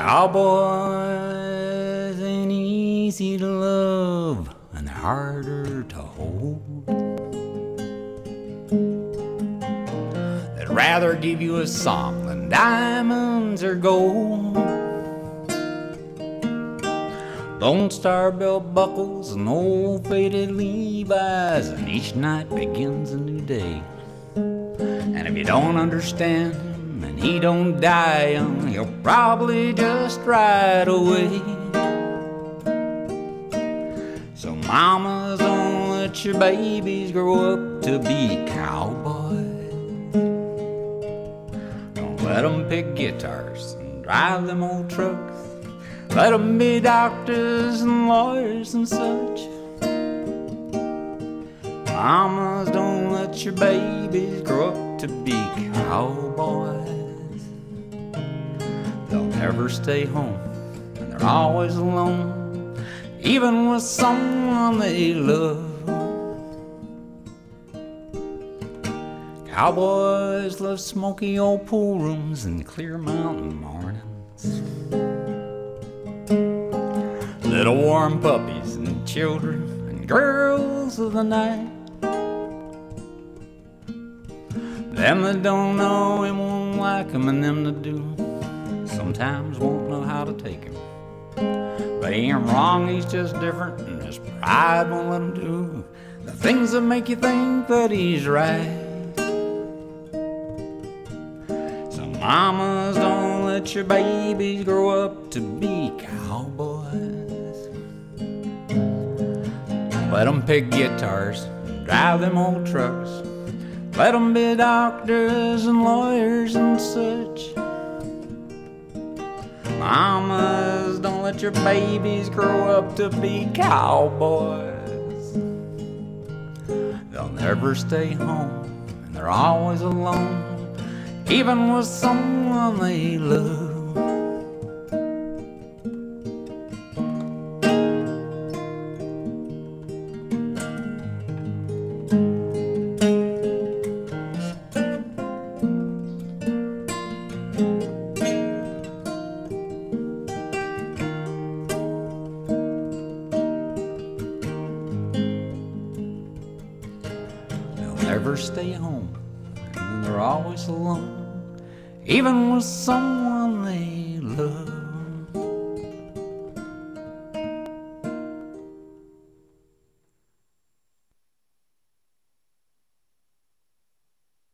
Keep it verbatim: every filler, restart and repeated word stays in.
Cowboys ain't easy to love and harder to hold. They'd rather give you a song than diamonds or gold. Lone Star belt buckles and old faded Levi's, and each night begins a new day. And if you don't understand him and he don't die young, he'll probably just ride away. So mamas, don't let your babies grow up to be cowboys. Don't let them pick guitars and drive them old trucks. Let them be doctors and lawyers and such. Mamas, don't let your babies grow up to be cowboys. They'll never stay home, and they're always alone, even with someone they love. Cowboys love smoky old pool rooms and clear mountain mornings. Little warm puppies and children and girls of the night. Them that don't know him won't like him, and them that do sometimes won't know how to take him. But he ain't wrong, he's just different, and his pride won't let him do the things that make you think that he's right. So mamas, don't let your babies grow up to be cowboys. Let them pick guitars and drive them old trucks. Let them be doctors and lawyers and such. Mamas, don't let your babies grow up to be cowboys. They'll never stay home, and they're always alone, even with someone they love. Never stay home, and they're always alone, even with someone